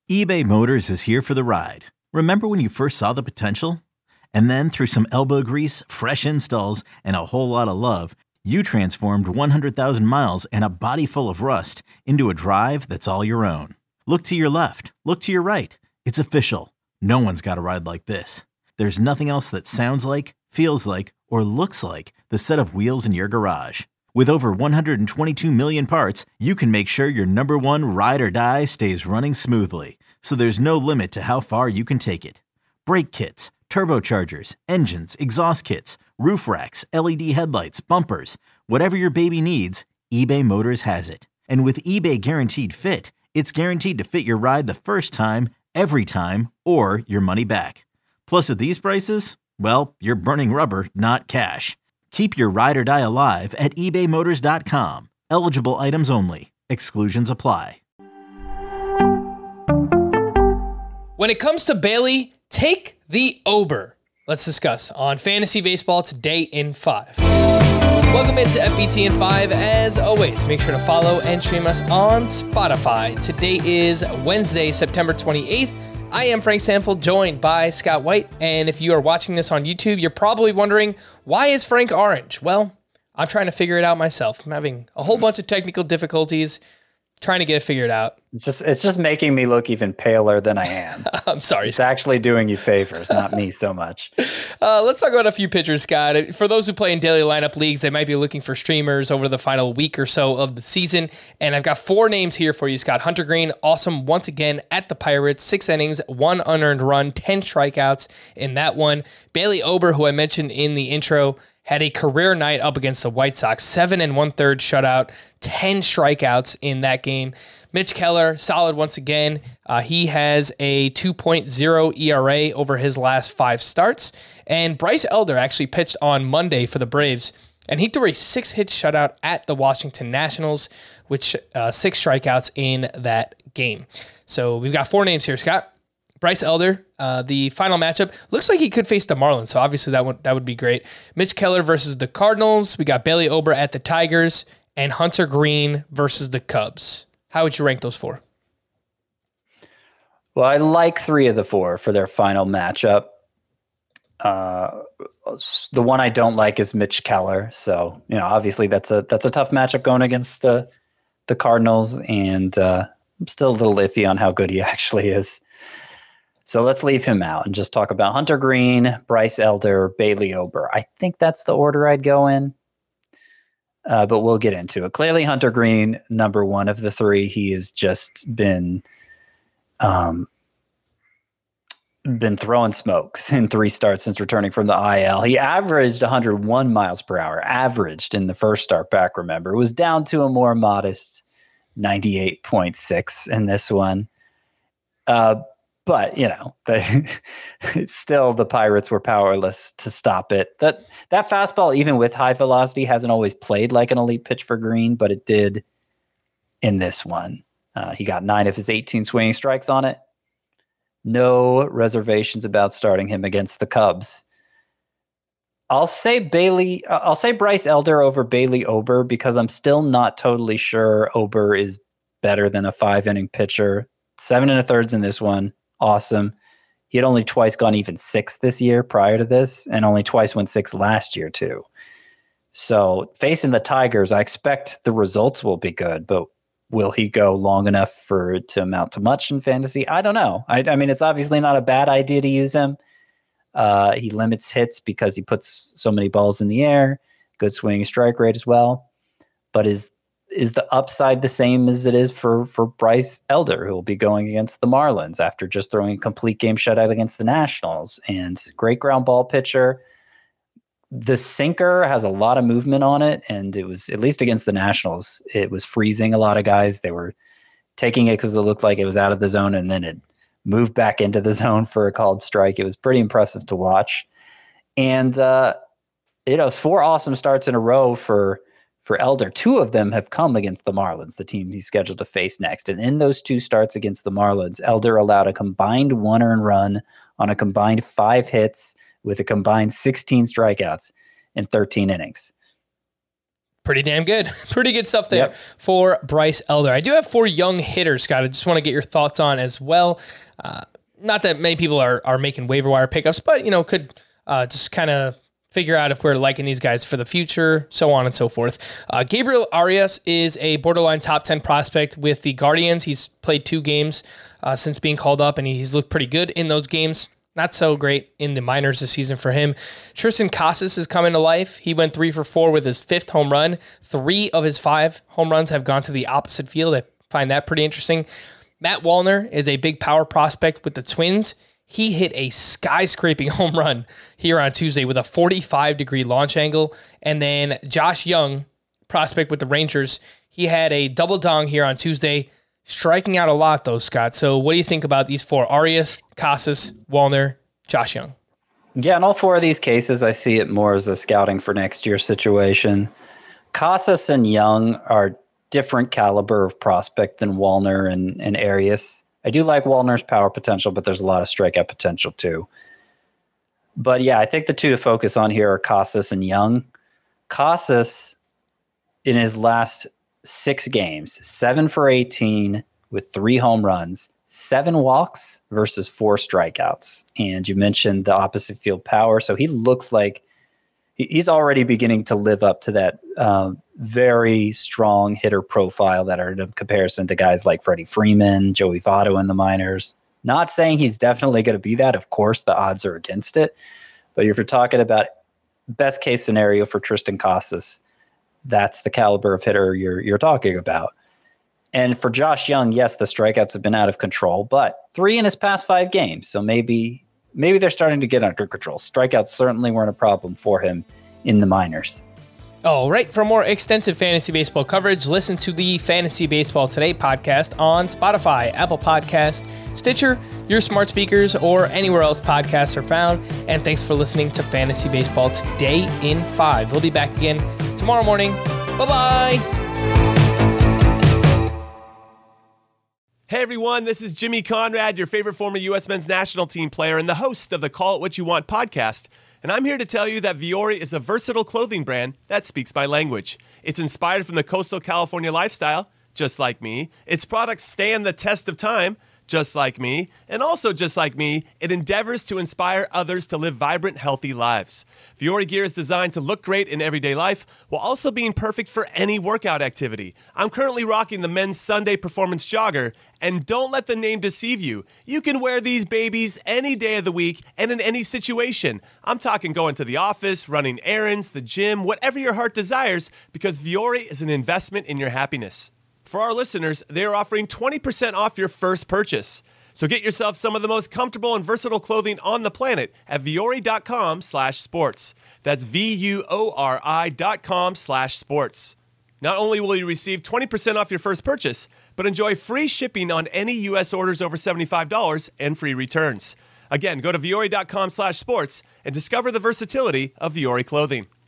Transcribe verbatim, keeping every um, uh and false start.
eBay Motors is here for the ride. Remember when you first saw the potential? And then through some elbow grease, fresh installs, and a whole lot of love, you transformed one hundred thousand miles and a body full of rust into a drive that's all your own. Look to your left. Look to your right. It's official. No one's got a ride like this. There's nothing else that sounds like, feels like, or looks like the set of wheels in your garage. With over one hundred twenty-two million parts, you can make sure your number one ride or die stays running smoothly. So there's no limit to how far you can take it. Brake kits, turbochargers, engines, exhaust kits, roof racks, L E D headlights, bumpers, whatever your baby needs, eBay Motors has it. And with eBay Guaranteed Fit, it's guaranteed to fit your ride the first time, every time, or your money back. Plus at these prices, well, you're burning rubber, not cash. Keep your ride or die alive at ebay motors dot com. Eligible items only. Exclusions apply. When it comes to Bailey, take the Ober. Let's discuss on Fantasy Baseball today in five. Welcome into F B T in five. As always, make sure to follow and stream us on Spotify. Today is Wednesday, September twenty-eighth. I am Frank Stanfield, joined by Scott White. And if you are watching this on YouTube, you're probably wondering, why is Frank orange? Well, I'm trying to figure it out myself. I'm having a whole bunch of technical difficulties trying to get it figured out. It's just it's just making me look even paler than I am. I'm sorry. It's actually doing you favors, not me so much. Uh, let's talk about a few pitchers, Scott. For those who play in daily lineup leagues, they might be looking for streamers over the final week or so of the season. And I've got four names here for you, Scott. Hunter Greene, awesome once again at the Pirates. Six innings, one unearned run, ten strikeouts in that one. Bailey Ober, who I mentioned in the intro, had a career night up against the White Sox. Seven and one third shutout, ten strikeouts in that game. Mitch Keller, solid once again. Uh, he has a two point oh E R A over his last five starts. And Bryce Elder actually pitched on Monday for the Braves, and he threw a six-hit shutout at the Washington Nationals, with uh, six strikeouts in that game. So we've got four names here, Scott. Bryce Elder, uh, the final matchup, looks like he could face the Marlins, so obviously that would, that would be great. Mitch Keller versus the Cardinals. We got Bailey Ober at the Tigers, and Hunter Greene versus the Cubs. How would you rank those four? Well, I like three of the four for their final matchup. Uh, the one I don't like is Mitch Keller. So, you know, obviously that's a that's a tough matchup going against the the Cardinals, and uh, I'm still a little iffy on how good he actually is. So let's leave him out and just talk about Hunter Greene, Bryce Elder, Bailey Ober. I think that's the order I'd go in, uh, but we'll get into it. Clearly, Hunter Greene, number one of the three. He has just been um, been throwing smokes in three starts since returning from the I L. He averaged one hundred one miles per hour, averaged in the first start back, remember. It was down to a more modest ninety-eight point six in this one. Uh, But, you know, the, still the Pirates were powerless to stop it. That that fastball, even with high velocity, hasn't always played like an elite pitch for Greene, but it did in this one. Uh, he got nine of his eighteen swinging strikes on it. No reservations about starting him against the Cubs. I'll say Bailey, I'll say Bryce Elder over Bailey Ober because I'm still not totally sure Ober is better than a five-inning pitcher. Seven and a thirds in this one. Awesome. He had only twice gone even six this year prior to this, and only twice went six last year too. So facing the Tigers, I expect the results will be good, but will he go long enough for it to amount to much in fantasy? I don't know. I, I mean, it's obviously not a bad idea to use him. Uh, he limits hits because he puts so many balls in the air. Good swinging strike rate as well. But is Is the upside the same as it is for, for Bryce Elder, who will be going against the Marlins after just throwing a complete game shutout against the Nationals? And great ground ball pitcher. The sinker has a lot of movement on it, and it was, at least against the Nationals, it was freezing a lot of guys. They were taking it because it looked like it was out of the zone, and then it moved back into the zone for a called strike. It was pretty impressive to watch. And, uh, you know, four awesome starts in a row for For Elder. Two of them have come against the Marlins, the team he's scheduled to face next. And in those two starts against the Marlins, Elder allowed a combined one earned run on a combined five hits with a combined sixteen strikeouts in thirteen innings. Pretty damn good. Pretty good stuff there Yep. for Bryce Elder. I do have four young hitters, Scott. I just want to get your thoughts on as well. Uh, not that many people are are making waiver wire pickups, but, you know, could uh, just kind of figure out if we're liking these guys for the future, so on and so forth. Uh, Gabriel Arias is a borderline top ten prospect with the Guardians. He's played two games uh, since being called up, and he's looked pretty good in those games. Not so great in the minors this season for him. Tristan Casas is coming to life. He went three for four with his fifth home run. Three of his five home runs have gone to the opposite field. I find that pretty interesting. Matt Wallner is a big power prospect with the Twins. He hit a skyscraping home run here on Tuesday with a forty-five degree launch angle. And then Josh Young, prospect with the Rangers, he had a double dong here on Tuesday, striking out a lot though, Scott. So what do you think about these four? Arias, Casas, Wallner, Josh Young. Yeah, in all four of these cases, I see it more as a scouting for next year situation. Casas and Young are different caliber of prospect than Wallner and, and Arias. I do like Wallner's power potential, but there's a lot of strikeout potential too. But yeah, I think the two to focus on here are Casas and Young. Casas, in his last six games, seven for eighteen with three home runs, seven walks versus four strikeouts. And you mentioned the opposite field power. So he looks like he's already beginning to live up to that um, very strong hitter profile that are in comparison to guys like Freddie Freeman, Joey Votto in the minors. Not saying he's definitely going to be that. Of course, the odds are against it. But if you're talking about best case scenario for Tristan Casas, that's the caliber of hitter you're you're talking about. And for Josh Young, yes, the strikeouts have been out of control, but three in his past five games. So maybe maybe they're starting to get under control. Strikeouts certainly weren't a problem for him in the minors. All right. For more extensive fantasy baseball coverage, listen to the Fantasy Baseball Today podcast on Spotify, Apple Podcast, Stitcher, your smart speakers, or anywhere else podcasts are found. And thanks for listening to Fantasy Baseball Today in five. We'll be back again tomorrow morning. Bye-bye. Hey everyone, this is Jimmy Conrad, your favorite former U S men's national team player and the host of the Call It What You Want podcast. And I'm here to tell you that Vuori is a versatile clothing brand that speaks my language. It's inspired from the coastal California lifestyle, just like me. Its products stand the test of time, just like me. And also just like me, it endeavors to inspire others to live vibrant, healthy lives. Vuori gear is designed to look great in everyday life while also being perfect for any workout activity. I'm currently rocking the men's Sunday Performance Jogger, and don't let the name deceive you. You can wear these babies any day of the week and in any situation. I'm talking going to the office, running errands, the gym, whatever your heart desires, because Vuori is an investment in your happiness. For our listeners, they are offering twenty percent off your first purchase. So get yourself some of the most comfortable and versatile clothing on the planet at Vuori.com slash sports. That's V-U-O-R-I dot com slash sports. Not only will you receive twenty percent off your first purchase, but enjoy free shipping on any U S orders over seventy-five dollars and free returns. Again, go to Vuori.com slash sports and discover the versatility of Vuori clothing.